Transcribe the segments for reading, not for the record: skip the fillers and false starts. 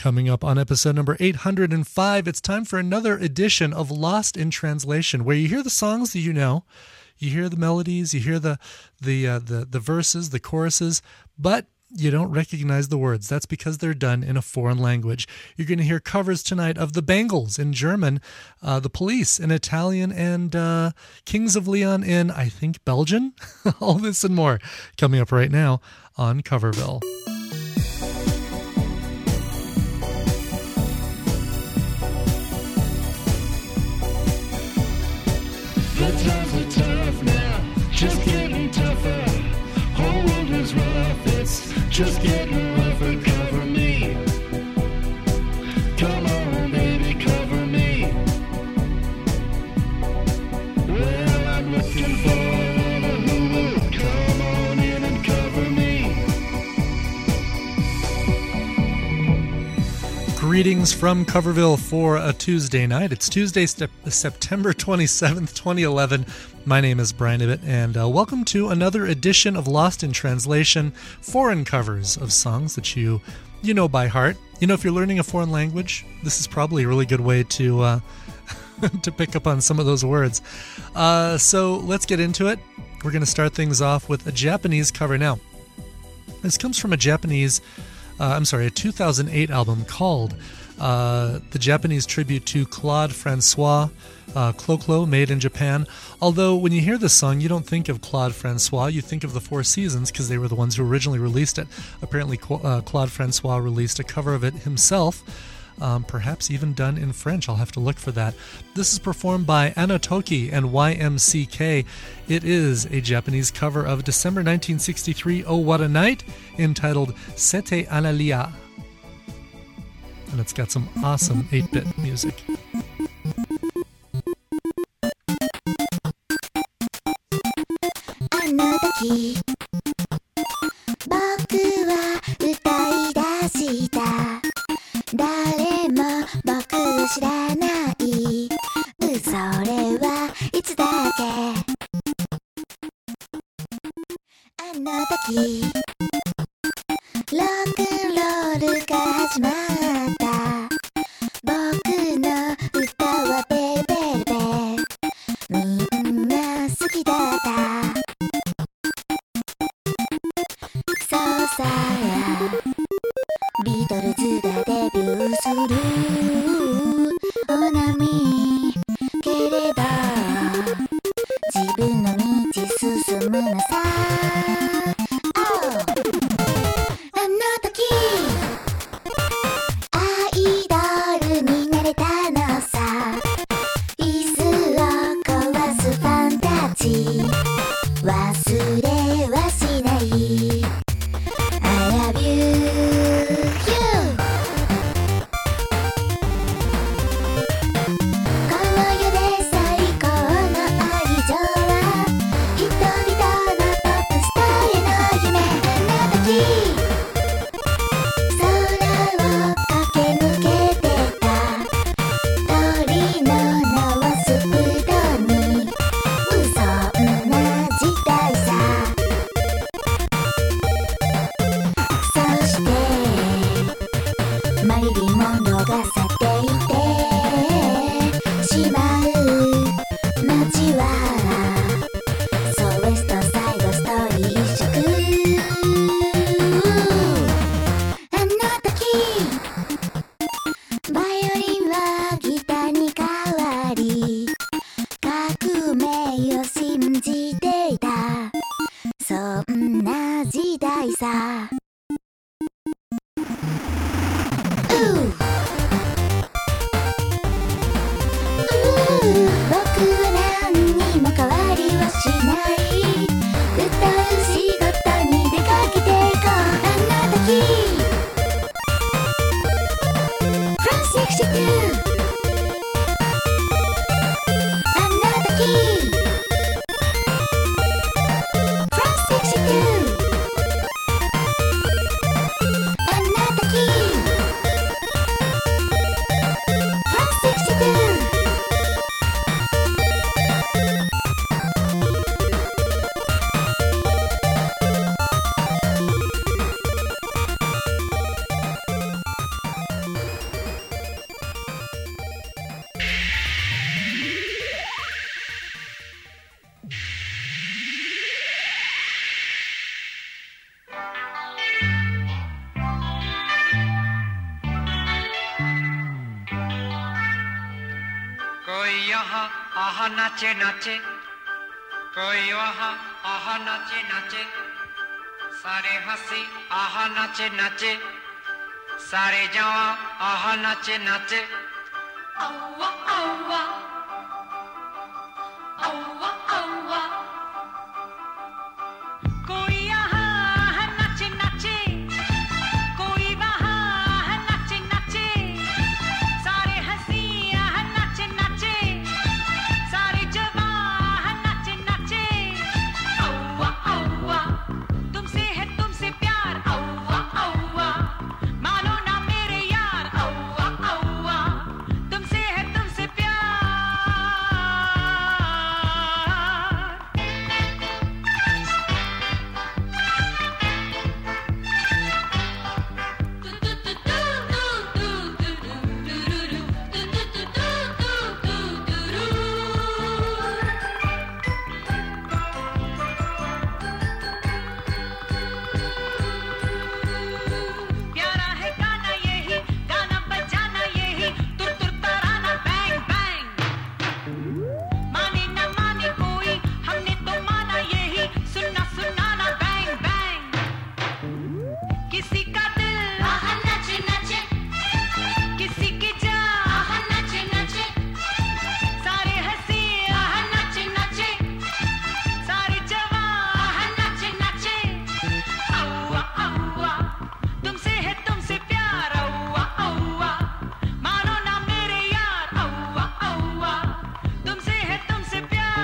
Coming up on episode number 805, it's time for another edition of Lost in Translation, where you hear the songs that you know, you hear the melodies, you hear the verses, the choruses, but you don't recognize the words. That's because they're done in a foreign language. You're going to hear covers tonight of the Bangles in German, the Police in Italian, and Kings of Leon in, I think, Belgian. All this and more coming up right now on Coverville. The times are tough now, just getting tougher. Whole world is rough, it's just getting rougher. Cover me, come on baby, cover me. Well, I'm looking for one who will come on in and cover me. Greetings from Coverville for a Tuesday night. It's Tuesday, September 27th, 2011. My name is Brian Ibbett, and welcome to another edition of Lost in Translation, foreign covers of songs that you know by heart. You know, if you're learning a foreign language, this is probably a really good way to to pick up on some of those words. So let's get into it. We're going to start things off with a Japanese cover. Now, this comes from a 2008 album called the Japanese tribute to Claude Francois, Clo-Clo, made in Japan. Although when you hear this song, you don't think of Claude Francois, you think of the Four Seasons, because they were the ones who originally released it. Apparently Claude Francois released a cover of it himself, perhaps even done in French. I'll have to look for that. This is performed by Anotoki and YMCK. It is a Japanese cover of December 1963, Oh What a Night, entitled Sete Analia. And it's got some awesome 8-bit music. あの時僕は歌い出した誰も僕を知らないそれはいつだっけあの時ロックンロールが始まった僕の歌はベルベルベみんな好きだったそうさビートルズがデビューするお波けれど自分の道進むのさあの時アイドルになれたのさ椅子を壊すファンタジー忘れはしない I love you, you この世で最高の愛情は人々のポップスターへの夢あの時空を駆け抜けてた鳥の名はスプードにそんな時代さそしてマリリン・モンローが去っていってしまう街はそうウエストサイドストーリー一色あの時バイオリンはギターに変わり革命を信じていたそんな時代さ僕は何にも変わりはしない歌う仕事に出かけていこうあの時 From 62あの時 From 62あの時 From 62 यहाँ आहा नाचे नाचे, कोई वहाँ आहा नाचे नाचे, सारे हंसी आहा नाचे नाचे, सारे जवां आहा नाचे नाचे. Awa, awa, awa, awa. कोई यहाँ है नाचे नाचे, कोई वहाँ है नाचे नाचे, सारे हंसी है नाचे नाचे, सारे जवां है नाचे नाचे. अव्वा अव्वा, तुमसे प्यार. अव्वा अव्वा, मानो ना मेरे यार. अव्वा अव्वा, तुमसे प्यार. प्यारा है गाना यही, गाना बजाना यही, तुर तुर तराना बैंग बैंग. माने न माने कोई, हमने तो माना यही, सुनना सुनाना बैंग बैंग. किसी का दिल आहा नाचे नाचे, किसी की जान आहा नाचे नाचे, सारे हंसी आहा नाचे नाचे, सारे जवां आहा नाचे नाचे. अव्वा अव्वा, तुमसे प्यार. अव्वा अव्वा, मानो ना मेरे यार. अव्वा अव्वा, तुमसे प्यार.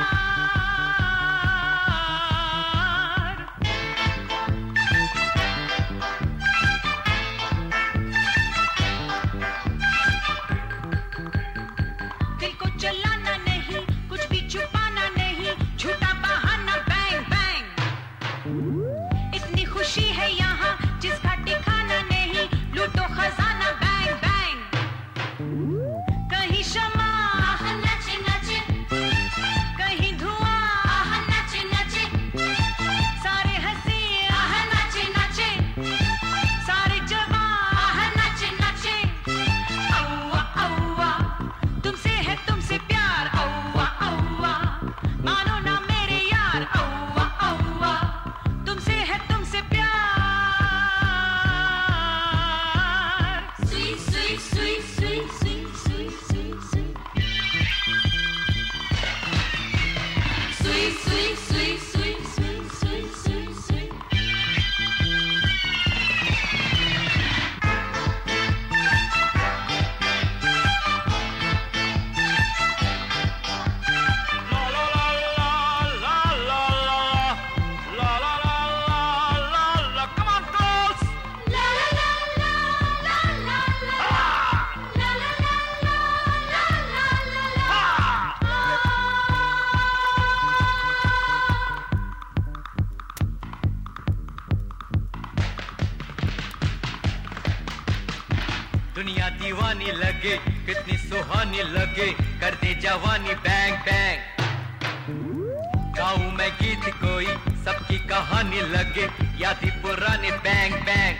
दिल को चलाना नहीं, कुछ भी छुपाना नहीं, झूठा बहाना बैंग बैंग. इतनी खुशी है यहाँ जिसका ठिकाना नहीं, लूटो खजाना बैंग बैंग. कहीं शमा आहा नाचे नाचे, कहीं धुआं आहा नाचे नाचे, सारे हंसी आहा नाचे नाचे, सारे जवां आहा नाचे नाचे. अव्वा अव्वा, तुमसे प्यार. अव्वा अव्वा, मानो ना मेरे यार. अव्वा अव्वा, तुमसे प्यार. Sweet, sweet, sweet, sweet, sweet, sweet, sweet, sweet. Sweet, sweet, sweet, sweet, sweet, sweet, sweet, sweet. La la la la la la la la la la la la. Come on, girls. La la la la la la la. La la la la la la la la. दुनिया दीवानी लगे, कितनी सुहानी लगे, कर दे जवानी bang bang. गाऊं मैं गीत कोई, सबकी कहानी लगे, यादी पुराने बैंग बैंग.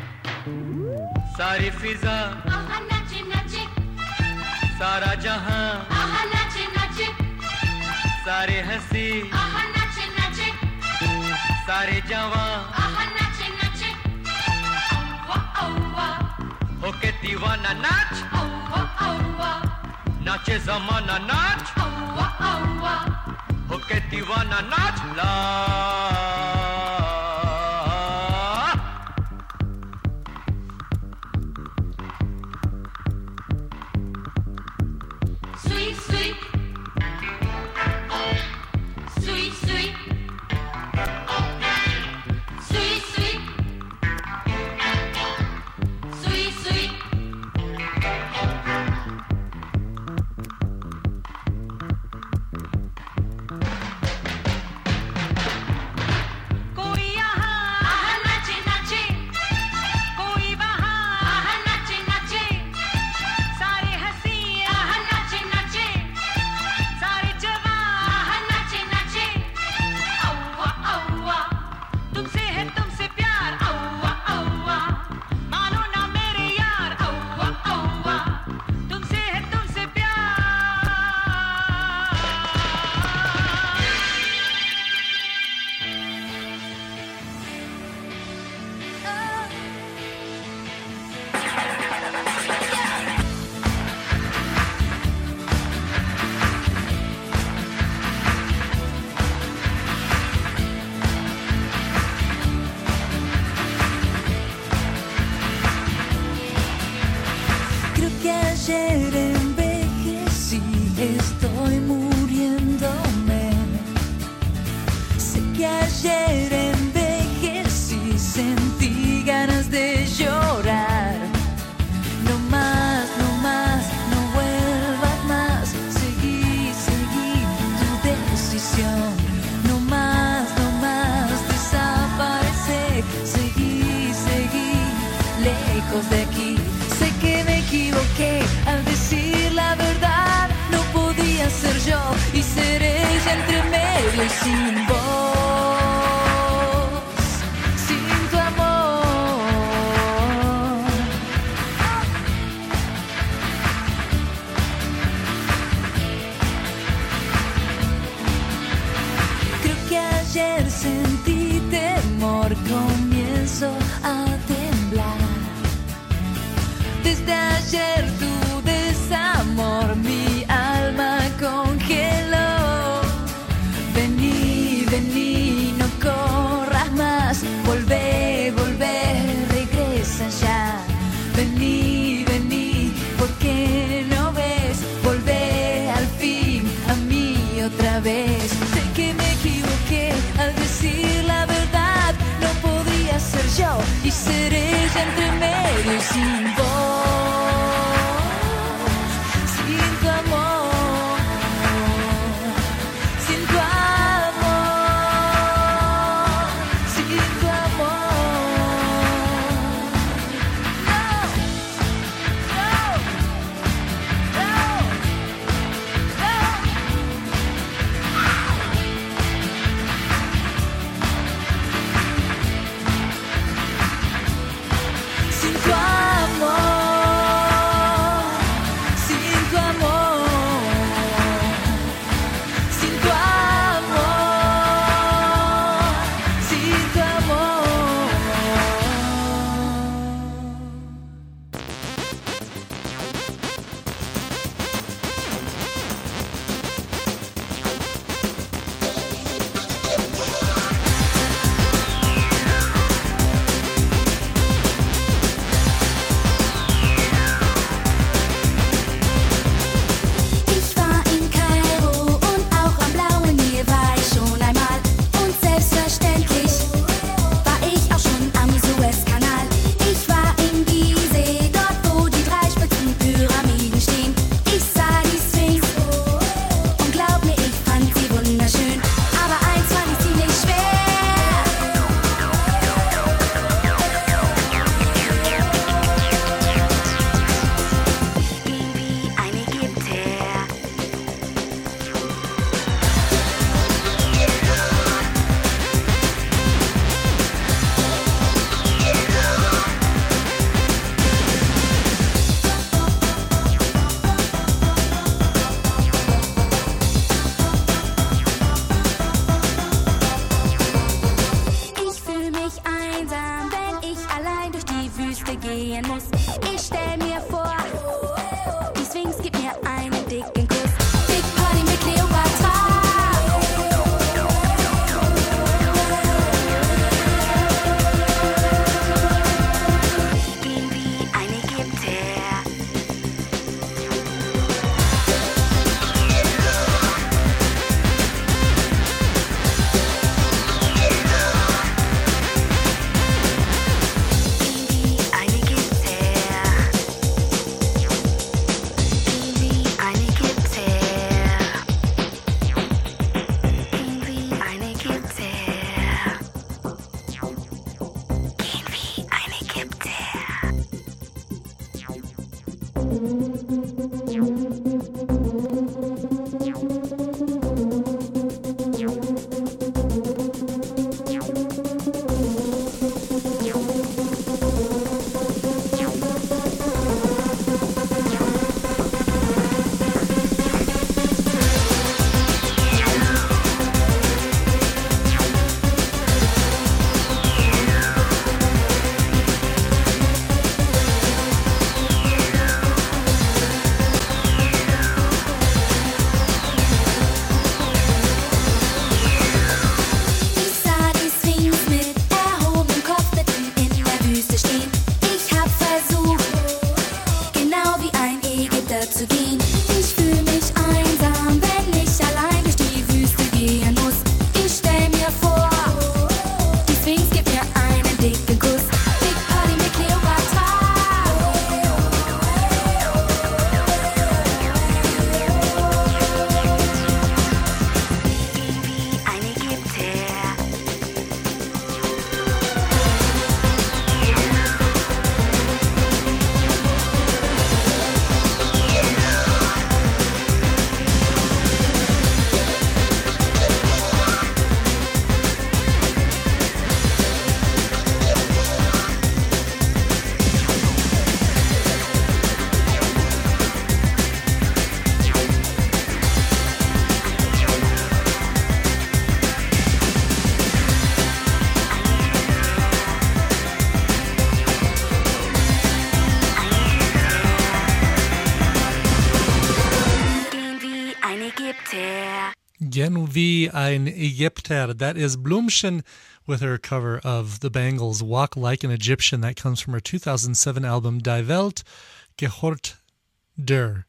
सारी फिजा आहा नाचे नाचे, सारा जहां, आहा नाचे नाचे, सारे हंसी आहा नाचे नाचे, सारे जवां, आहा नाचे नाचे. अव्वा अव्वा, होके दीवाना नाच, अव्वा अव्वा, नाचे जमाना नाच, अव्वा अव्वा. होके दीवाना नाच. ला Sweet, sweet, sweet, sweet, sweet, sweet, sweet, sweet. ayer envejecí, estoy muriéndome. Sé que ayer envejecí, sentí ganas de llorar. No más, no más, no vuelvas más. Seguí, seguí tu decisión. No más, no más, desaparece. Seguí, seguí, lejos de aquí. Sé que me equivoqué al decir la verdad. No podía ser yo y ser ella entre medio y sin voz, sin tu amor. Creo que ayer sentí temor, comienzo a temblar. Desde ayer tu desamor mi alma congeló. Vení, vení, no corras más. Volvé, volvé, regresa ya. Vení, vení, ¿por qué no ves? Volvé al fin a mí otra vez. Sé que me equivoqué al decir la verdad. No podría ser yo y ser ella entre medio y sin voz. zu gehen. Ich fühl mich einsam, wenn ich allein durch die Wüste gehen muss. Ich stell mir vor, die Sphinx gibt mir einen dicken Kuss. Big Party mit Cleopatra. Ein Ägypter. Gehen wie ein Ägypter. Gehen wie ein Ägypter. That is Blümchen with her cover of the Bangles' Walk Like an Egyptian. That comes from her 2007 album Die Welt gehört der.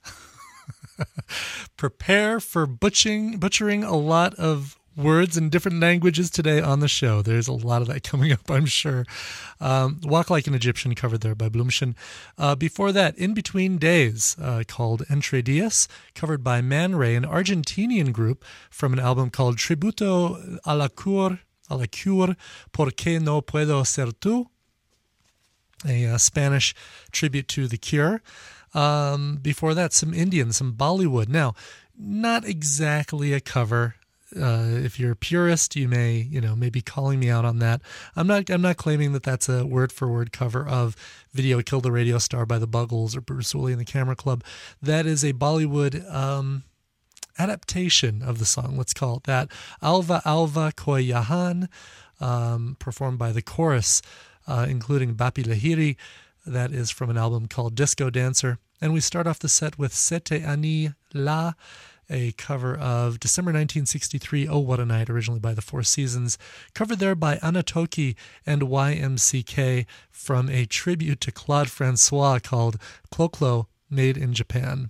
Prepare for butchering a lot of words in different languages today on the show. There's a lot of that coming up, I'm sure. Walk Like an Egyptian, covered there by Blümchen. Before that, In Between Days, called Entre Dias, covered by Man Ray, an Argentinian group from an album called Tributo a la Cure, Porque No Puedo Ser Tú, a Spanish tribute to The Cure. Before that, some Indian, some Bollywood. Now, not exactly a cover. If you're a purist, you may be calling me out on that. I'm not claiming that that's a word-for-word cover of Video Killed a Radio Star by the Buggles or Bruce Woolley and the Camera Club. That is a Bollywood adaptation of the song. Let's call it that. Alva Alva Koi Yahan, performed by the chorus, including Bapi Lahiri. That is from an album called Disco Dancer. And we start off the set with Sete Ani La, a cover of December 1963, Oh What a Night, originally by the Four Seasons, covered there by Anatoki and YMCK from a tribute to Claude Francois called Clo-Clo, Made in Japan.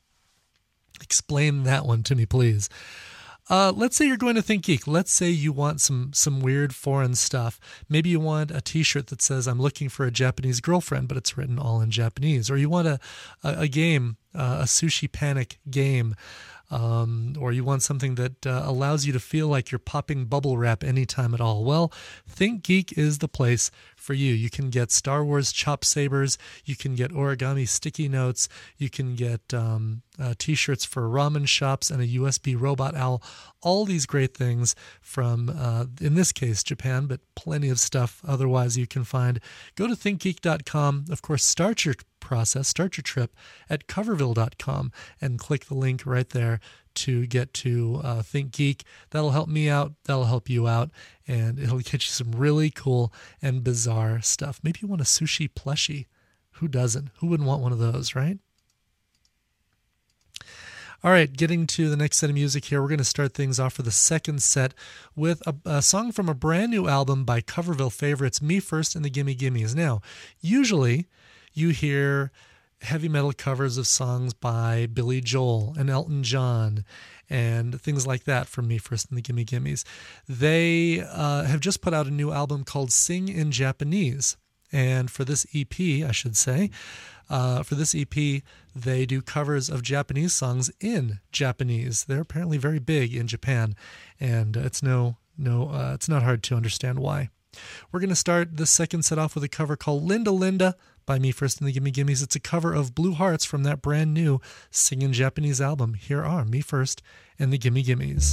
Explain that one to me, please. Let's say you're going to Think Geek. Let's say you want some weird foreign stuff. Maybe you want a t-shirt that says, I'm looking for a Japanese girlfriend, but it's written all in Japanese. Or you want a game, a Sushi Panic game. Or you want something that allows you to feel like you're popping bubble wrap anytime at all. Well, Think Geek is the place for you. You can get Star Wars chop sabers. You can get origami sticky notes. You can get t-shirts for ramen shops and a USB robot owl. All these great things from, in this case, Japan, but plenty of stuff otherwise you can find. Go to thinkgeek.com. Of course, start your trip at coverville.com and click the link right there to get to Think Geek. That'll help me out. That'll help you out. And it'll get you some really cool and bizarre stuff. Maybe you want a sushi plushie. Who doesn't? Who wouldn't want one of those, right? All right, getting to the next set of music here, we're going to start things off for the second set with a song from a brand new album by Coverville favorites, Me First and the Gimme Gimmes. Now, usually you hear heavy metal covers of songs by Billy Joel and Elton John and things like that from Me First and the Gimme Gimmes. They have just put out a new album called Sing in Japanese. And for this EP, I should say, they do covers of Japanese songs in Japanese. They're apparently very big in Japan, and it's it's not hard to understand why. We're going to start this second set off with a cover called Linda Linda by Me First and the Gimme Gimmes. It's a cover of Blue Hearts from that brand new Sing in Japanese album. Here are Me First and the Gimme Gimmes.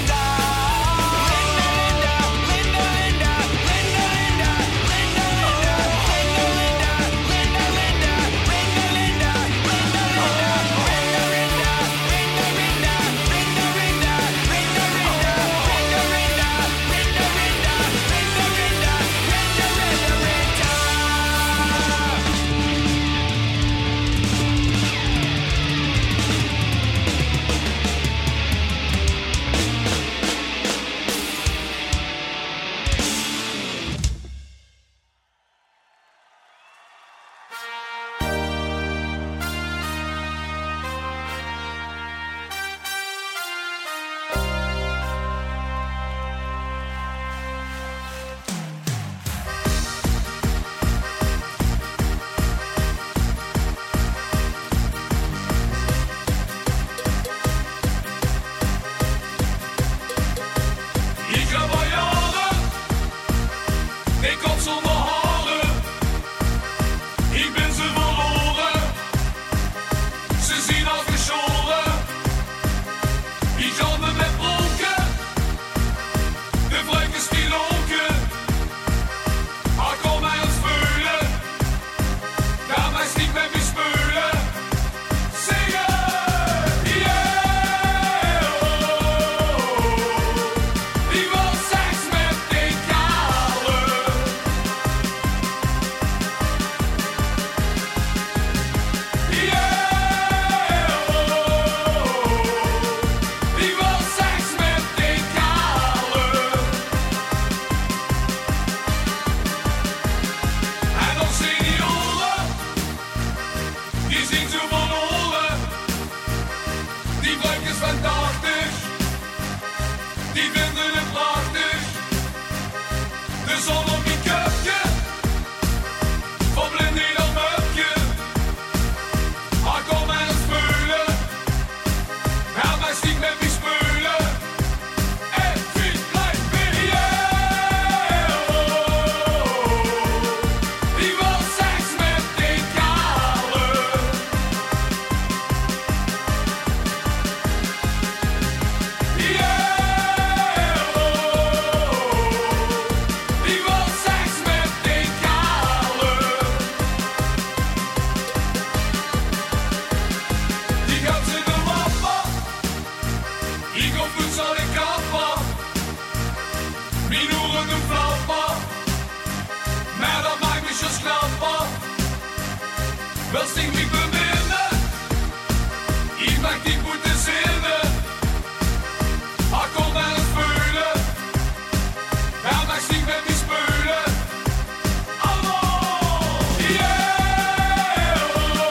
Als ik niet bewinnen, ik maak die moeten zinnen. Ik kom aan het veulen, hij maakt niet met die speulen. Allemaal, yeah,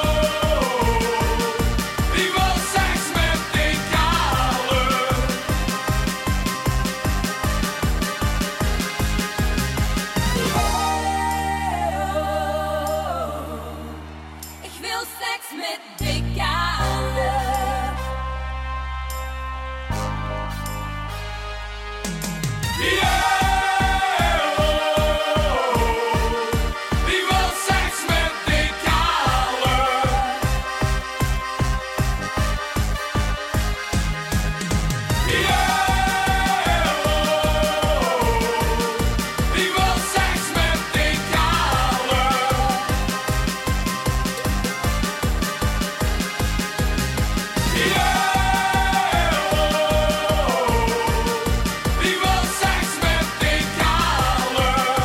die wil seks met die kale. Ich will Sex mit Dickale. Die wil seks met die kale. Die wil seks met die kale. Die wil seks met die kale.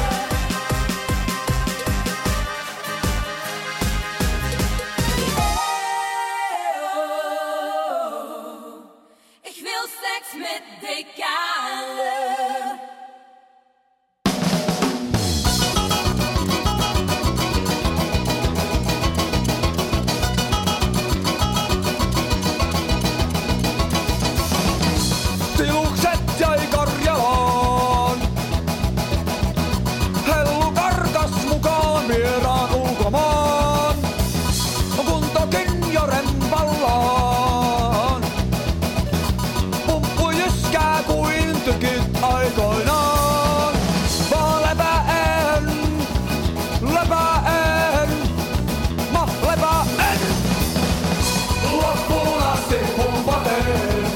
Ich will Sex mit Dickale. Tilukset jäi Karjalaan. Hellu karkas mukaan vieraan ulkomaan. Kuntokin Joren vallaan. Pumppu jyskää kuin tykit aikoinaan. Vaan lepäen, mä lepäen. Loppuun asti pumpaten.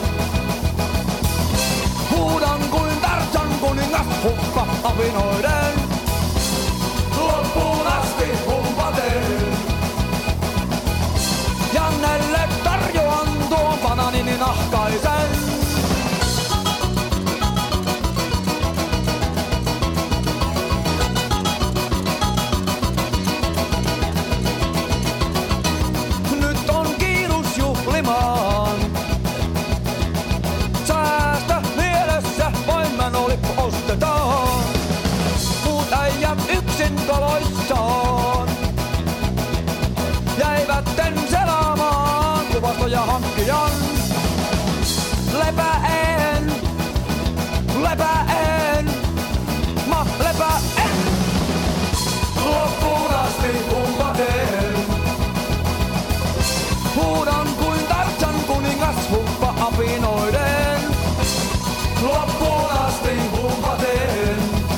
Huudan kuin Tarzan kuningas hukka apinoiden. Loppuun asti pumpaten. Jannelle tarjoan tuon bananini nahkaisen. Nyt on kiirus juhlimaan. Säästä mielessä voimanolippu ostetaan. Muut äijät yksin taloissaan jäivätten selaamaan kuvastoja hankkijan. Lepäen, mä lepäen. Loppuun asti pumpaten. Huudan kuin Tarzan kuningas huppa apinoiden. Loppuun asti pumpaten.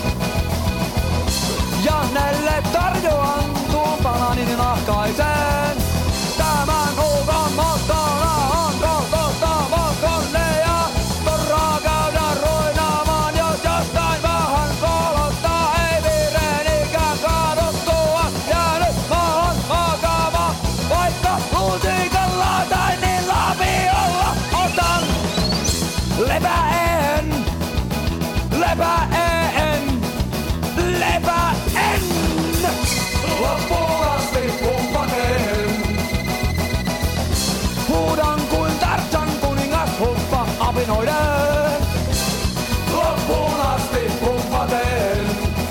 Jannelle tarjoan tuon bananini nahkaisen. Tämän uukon mottona on konne ja torraa käydä ruinaamaan. Jos jostain vähän kuulostaa, ei vireenikään kaaduttua. Jäänyt maahan makaamaan, vaikka luusikalla tai niin lapiolla otan. Lepäen. Loppuun asti pumpaten. Huudan kuin Tarzan kuningas huppa apinoiden. Loppuun asti pumpaten.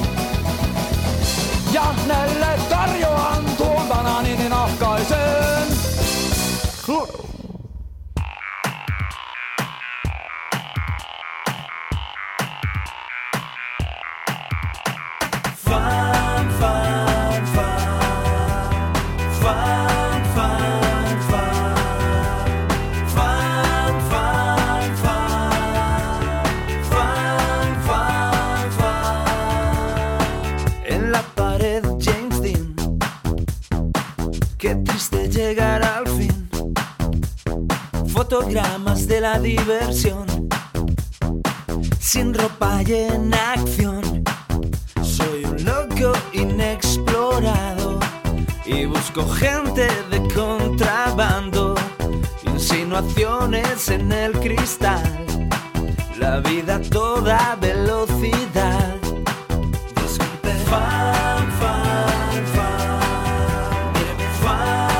Jannelle tarjoan tuon bananini nahkaisen. En la pared James Dean, qué triste llegar al fin. Fotogramas de la diversión, sin ropa y en acción. Soy un loco inexplorado y busco gente de contrabando. Insinuaciones en el cristal, la vida a toda velocidad. Disculpe. Fan, fan, fan. Míreme, fan.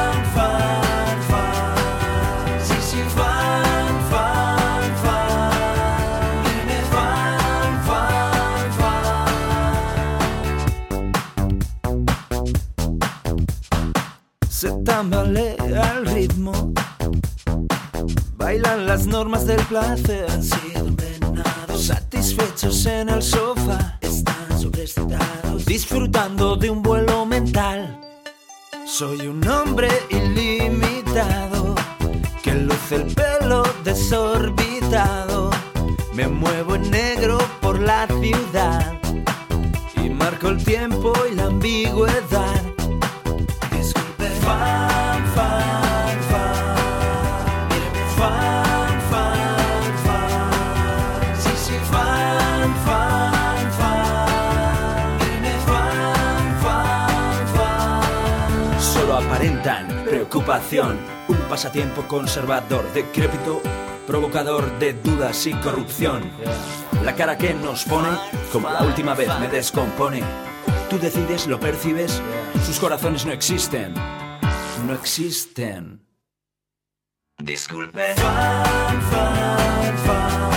tambalea el ritmo. Bailan las normas del placer. Han sido envenenados, satisfechos en el sofá. Están sobreexcitados, disfrutando de un vuelo mental. Soy un hombre ilimitado que luce el pelo desorbitado. Me muevo en negro por la ciudad y marco el tiempo y la ambigüedad. Disculpe. Fan, fan, fan. Míreme, fan, fan, fan. Sí, sí, fan, fan, fan. Míreme, fan, fan, fan. Solo aparentan preocupación, un pasatiempo conservador, decrépito, provocador de dudas y corrupción. La cara que nos pone, como la última vez me descompone. Tú decides, lo percibes, sus corazones no existen. No existen. Disculpe. Fan, fan, fan.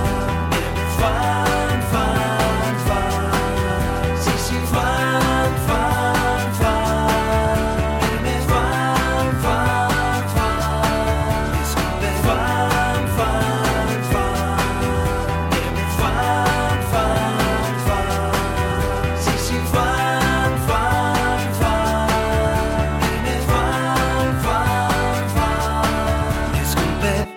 Fan, fan, fan. Sí, sí, fan, fan, fan. Fan, fan, fan. Disculpe. Fan, fan, fan. Fan, fan, fan. Sí, sí, fan, fan, fan. Fan, fan, fan. Disculpe.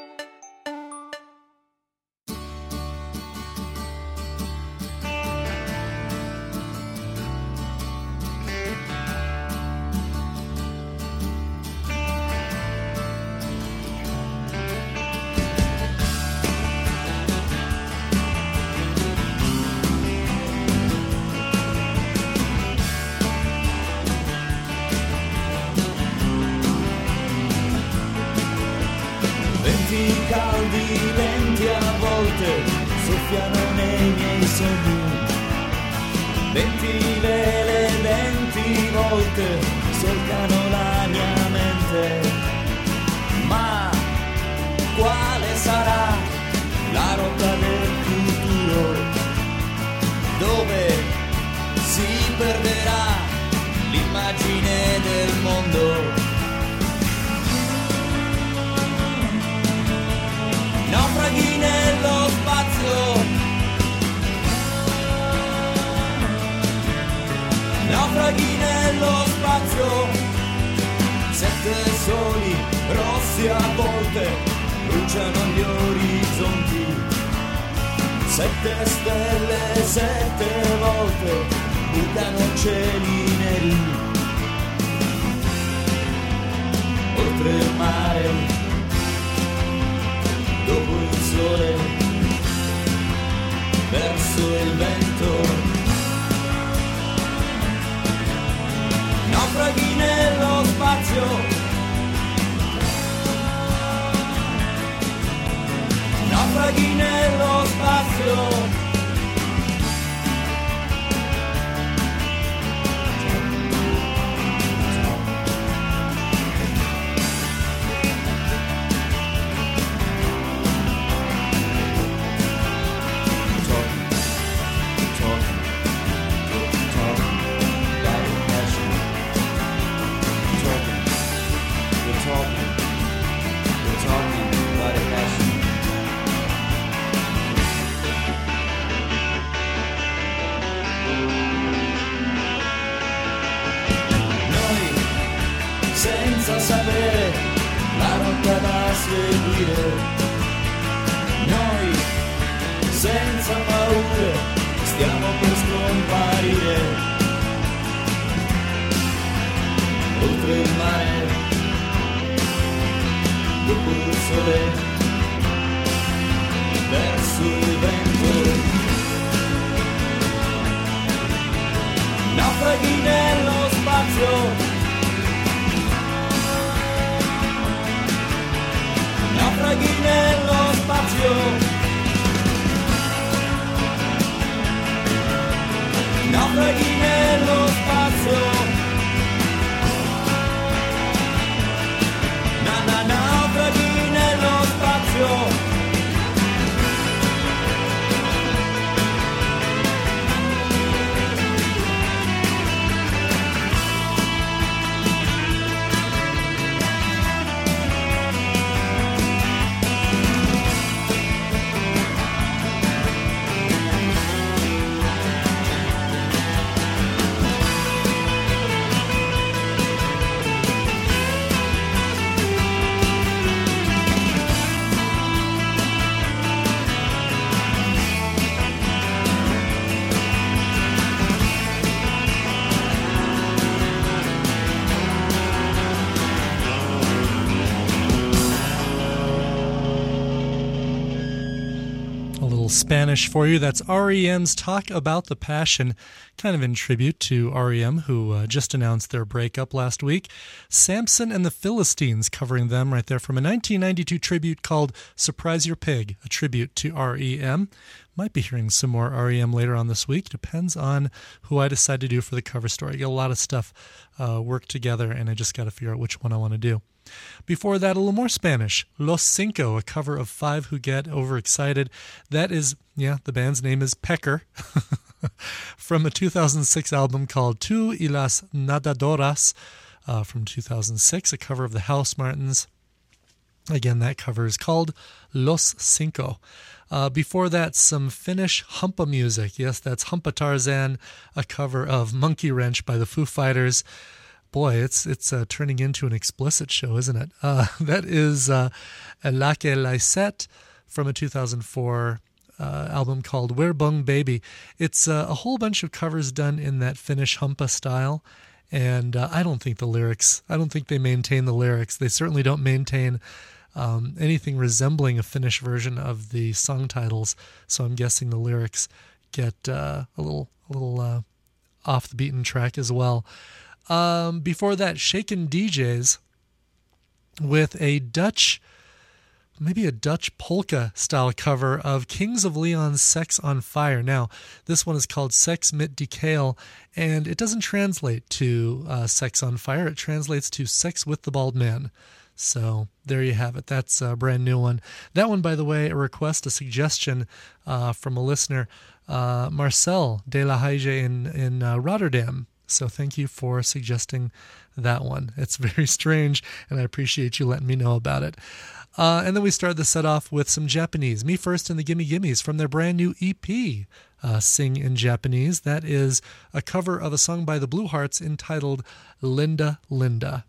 Venti caldi, venti a volte soffiano nei miei sogni. Venti vele, venti volte solcano la mia mente. Ma quale sarà la rotta del futuro, dove si perderà l'immagine del mondo? Naufraghi nello spazio, naufraghi nello spazio, 7 soli rossi a volte bruciano gli orizzonti, 7 stelle 7 volte bucano cieli neri, oltre il mare. Dopo il sole, verso il vento, naufraghi nello spazio, naufraghi nello spazio. Senza sapere la rotta da seguire, noi senza paure stiamo per scomparire, oltre il mare, dopo il sole, verso il vento, naufraghi nello spazio, naufraghi nello spazio, naufraghi nello spazio, naufraghi nello spazio. A little Spanish for you. That's REM's Talk About the Passion, kind of in tribute to REM, who just announced their breakup last week. Samson and the Philistines covering them right there from a 1992 tribute called Surprise Your Pig, a tribute to REM. Might be hearing some more REM later on this week. Depends on who I decide to do for the cover story. I get a lot of stuff worked together, and I just got to figure out which one I want to do. Before that, a little more Spanish. Los Cinco, a cover of Five Who Get Overexcited. That is, the band's name is Pecker. From a 2006 album called Tú y las Nadadoras from 2006, a cover of the House Martins. Again, that cover is called Los Cinco. Before that, some Finnish Humpa music. Yes, that's Humpa Tarzan, a cover of Monkey Wrench by the Foo Fighters. Boy, it's turning into an explicit show, isn't it? That is La Que Laiset from a 2004 album called Werbung Baby. It's a whole bunch of covers done in that Finnish Humpa style, and I don't think they maintain the lyrics. They certainly don't maintain anything resembling a Finnish version of the song titles, so I'm guessing the lyrics get a little off the beaten track as well. Before that, Shaken DJs with a Dutch polka style cover of Kings of Leon's Sex on Fire. Now, this one is called Sex mit die Kale, and it doesn't translate to Sex on Fire. It translates to Sex with the Bald Man. So there you have it. That's a brand new one. That one, by the way, a suggestion from a listener, Marcel de la Haige in Rotterdam. So thank you for suggesting that one. It's very strange, and I appreciate you letting me know about it. And then we start the set off with some Japanese. Me First and the Gimme Gimmes from their brand new EP, Sing in Japanese. That is a cover of a song by the Blue Hearts entitled Linda Linda.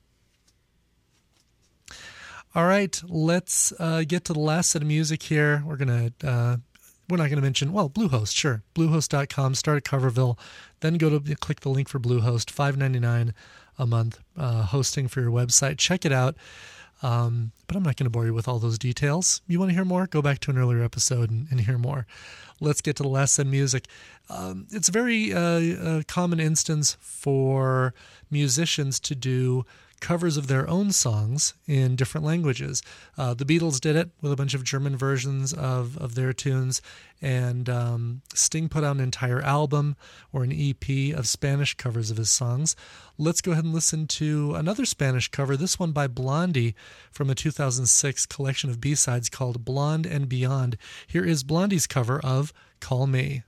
All right, let's get to the last set of music here. We're not going to mention, Bluehost, sure. Bluehost.com, start at Coverville, then click the link for Bluehost, $5.99 a month hosting for your website. Check it out. But I'm not going to bore you with all those details. You want to hear more? Go back to an earlier episode and hear more. Let's get to the last set of music. It's a very common instance for musicians to do covers of their own songs in different languages. The Beatles did it with a bunch of German versions of their tunes, and Sting put out an entire album or an EP of Spanish covers of his songs. Let's go ahead and listen to another Spanish cover, this one by Blondie from a 2006 collection of B-sides called Blonde and Beyond. Here is Blondie's cover of Call Me.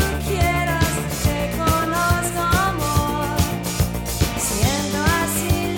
Siendo así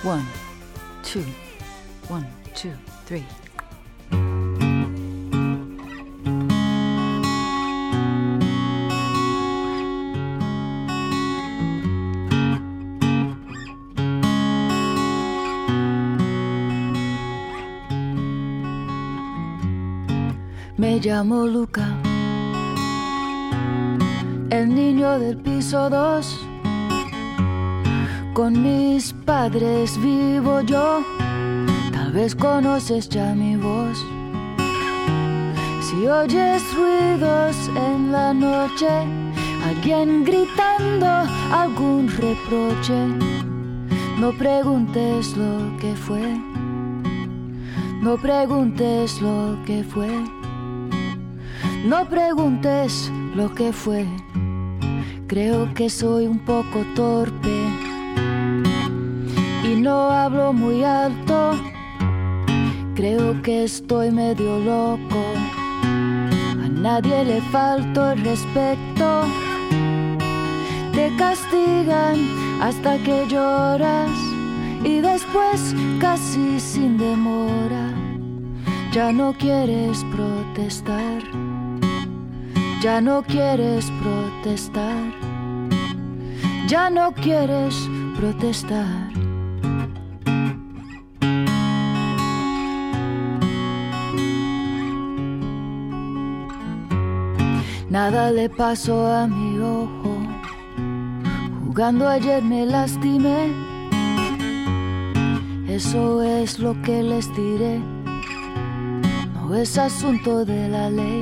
1, 2, 1, 2, 3. Me llamo Luca, el niño del piso 2. Con mis padres vivo yo, tal vez conoces ya mi voz. Si oyes ruidos en la noche, alguien gritando algún reproche, no preguntes lo que fue, no preguntes lo que fue, no preguntes lo que fue. Creo que soy un poco torpe y no hablo muy alto. Creo que estoy medio loco, a nadie le falto el respeto. Te castigan hasta que lloras y después casi sin demora ya no quieres protestar, ya no quieres protestar, ya no quieres protestar. Nada le pasó a mi ojo, jugando ayer me lastimé. Eso es lo que les diré, no es asunto de la ley.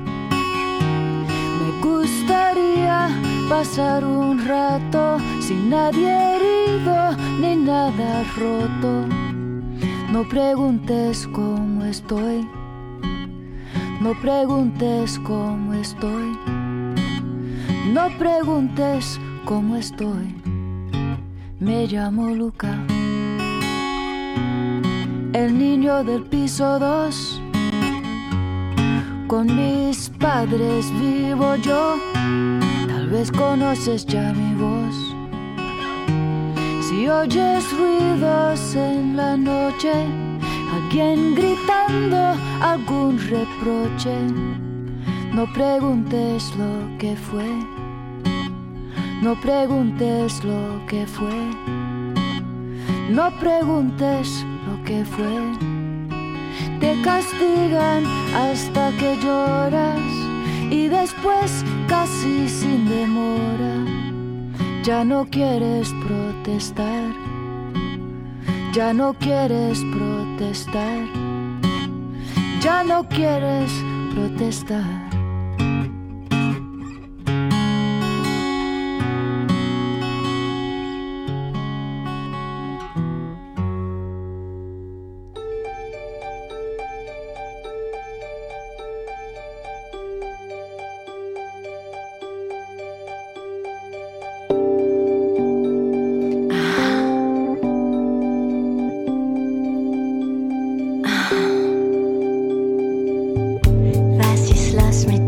Me gustaría pasar un rato sin nadie herido ni nada roto. No preguntes cómo estoy, no preguntes cómo estoy, no preguntes cómo estoy. Me llamo Luca, el niño del piso 2. Con mis padres vivo yo, tal vez conoces ya mi voz. Si oyes ruidos en la noche, alguien gritando algún reproche, no preguntes lo que fue, no preguntes lo que fue, no preguntes lo que fue. Te castigan hasta que lloras y después casi sin demora ya no quieres protestar, ya no quieres protestar, ya no quieres protestar. Was ist los mit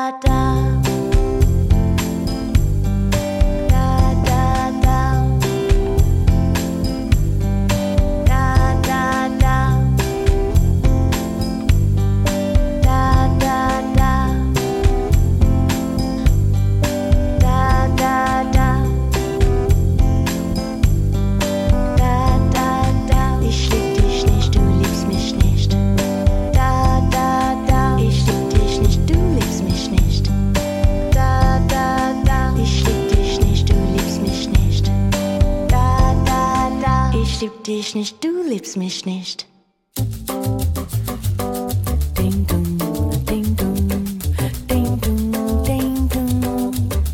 Dich nicht, du liebst mich nicht. Ding dum, ding dum, ding dum, ding dum.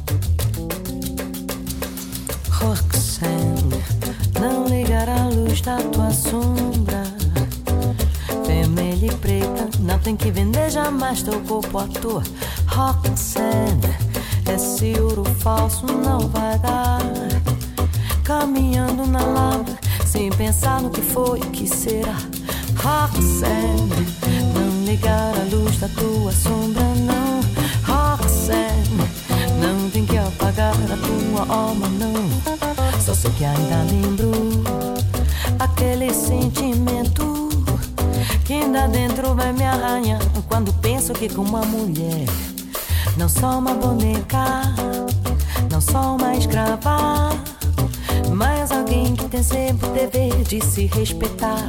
Roxane, não ligar a luz da tua sombra. Vermelha e preta, não tem que vender jamais teu corpo à toa. Roxane, esse ouro falso não vai dar. Caminhando na lava, sem pensar no que foi e o que será. Roxane, não ligar a luz da tua sombra, não. Roxane, não tem que apagar a tua alma, não. Só sei que ainda lembro aquele sentimento que ainda dentro vai me arranhar quando penso que com uma mulher não sou uma boneca, não sou uma escrava, mas alguém que tem sempre o dever de se respeitar.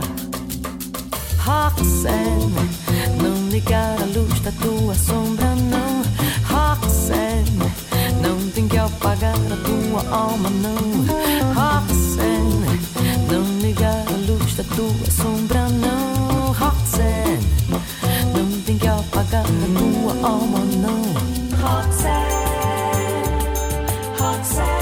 Roxane, não ligar a luz da tua sombra, não. Roxane, não tem que apagar a tua alma, não. Roxane, não ligar a luz da tua sombra, não. Roxane, não tem que apagar a tua alma, não. Roxane, Roxane.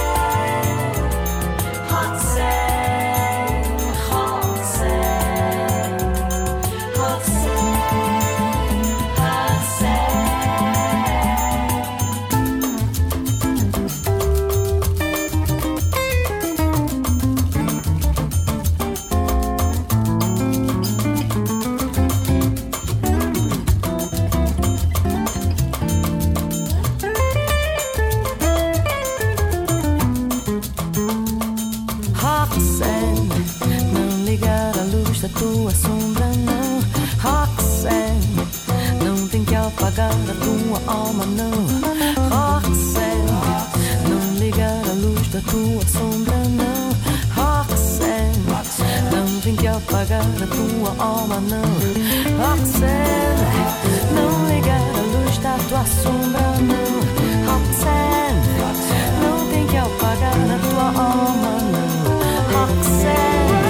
Da tua sombra, não. Roxane, não tem que apagar a tua alma, não. Roxane, não ligar a luz da tua sombra, não. Roxane, não tem que apagar a tua alma, não. Roxane, não ligar a luz da tua sombra, não. Roxane, não tem que apagar a tua alma, não. Roxane,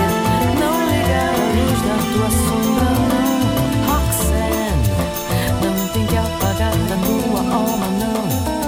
da tua sombra, não. Roxane, não tem que apagar da tua alma, não.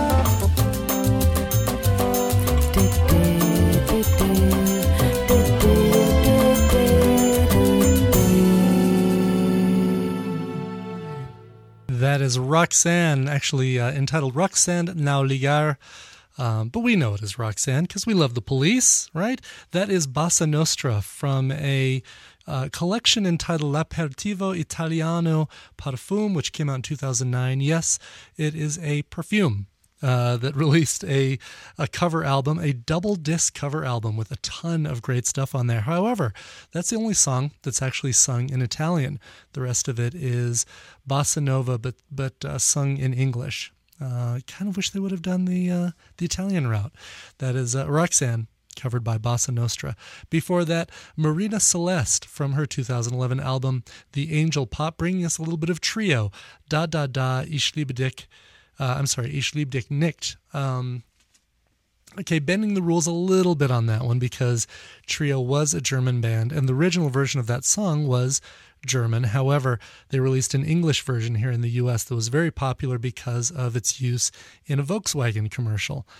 That is Roxane, actually entitled Roxane Now Ligar. But we know it as Roxane because we love the Police, right? That is Bossa Nostra from a collection entitled L'Aperitivo Italiano Parfum, which came out in 2009. Yes, it is a perfume that released a cover album, a double disc cover album with a ton of great stuff on there. However, that's the only song that's actually sung in Italian. The rest of it is bossa nova, but sung in English. I kind of wish they would have done the Italian route. That is Roxane, covered by Bossa Nostra. Before that, Marina Celeste from her 2011 album The Angel Pop, bringing us a little bit of trio. Da da da, Ich liebe dich. Ich liebe dich nicht. Okay, bending the rules a little bit on that one because Trio was a German band, and the original version of that song was German. However, they released an English version here in the U.S. that was very popular because of its use in a Volkswagen commercial.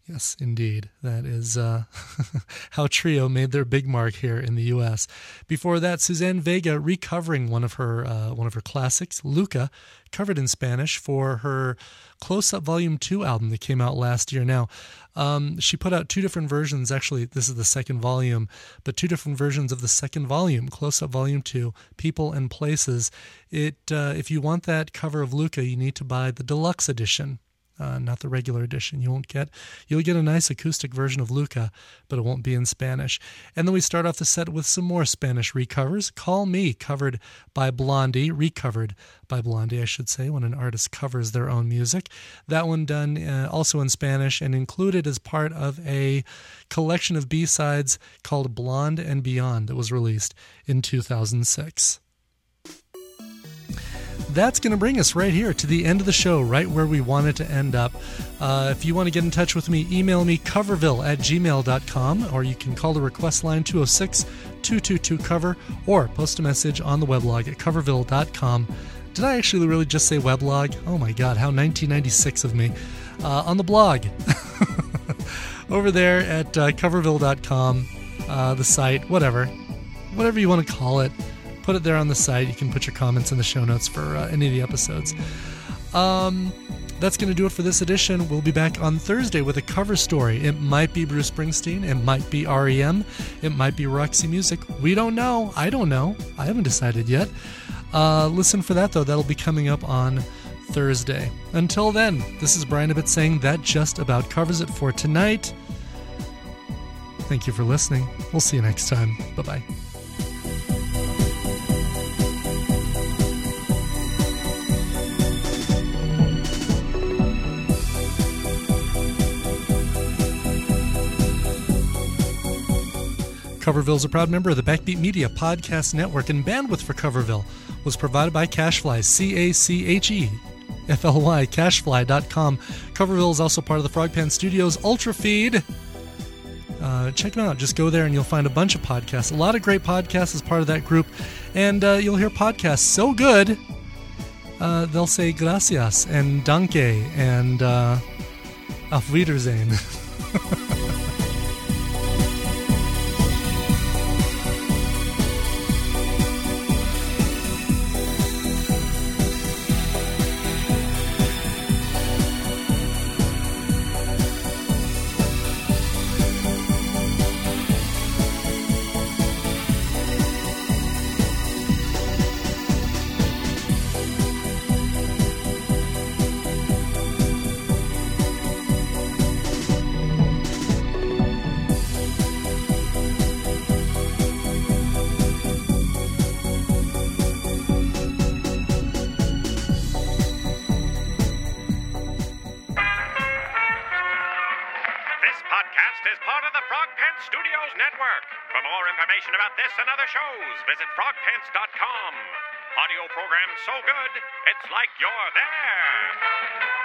Yes, indeed. That is how Trio made their big mark here in the U.S. Before that, Suzanne Vega recovering one of her classics, Luca, covered in Spanish for her Close Up Volume 2 album that came out last year. Now, she put out two different versions. Actually, this is the second volume, but two different versions of the second volume, Close Up Volume 2, People and Places. If you want that cover of Luca, you need to buy the deluxe edition. Not the regular edition. You'll get a nice acoustic version of Luca, but it won't be in Spanish. And then we start off the set with some more Spanish recovers. Call Me, covered by Blondie, recovered by Blondie, I should say, when an artist covers their own music. That one done also in Spanish and included as part of a collection of B-sides called Blonde and Beyond that was released in 2006. That's going to bring us right here to the end of the show, right where we wanted to end up. If you want to get in touch with me, email me coverville@gmail.com, or you can call the request line 206-222-COVER, or post a message on the weblog at coverville.com. Did I actually really just say weblog? Oh my god, how 1996 of me. On the blog. Over there at coverville.com, the site, whatever you want to call it. Put it there on the site. You can put your comments in the show notes for any of the episodes. That's going to do it for this edition. We'll be back on Thursday with a cover story. It might be Bruce Springsteen. It might be REM. It might be Roxy Music. We don't know. I don't know. I haven't decided yet. Listen for that, though. That'll be coming up on Thursday. Until then, this is Brian Ibbott saying that just about covers it for tonight. Thank you for listening. We'll see you next time. Bye-bye. Coverville is a proud member of the Backbeat Media Podcast Network, and bandwidth for Coverville was provided by Cashfly, CACHEFLY, cashfly.com. Coverville is also part of the Frogpan Studios Ultra Feed. Check them out. Just go there and you'll find a bunch of podcasts. A lot of great podcasts as part of that group, and you'll hear podcasts so good, they'll say gracias and danke and auf Wiedersehen. This and other shows, visit frogpants.com. Audio program so good, it's like you're there.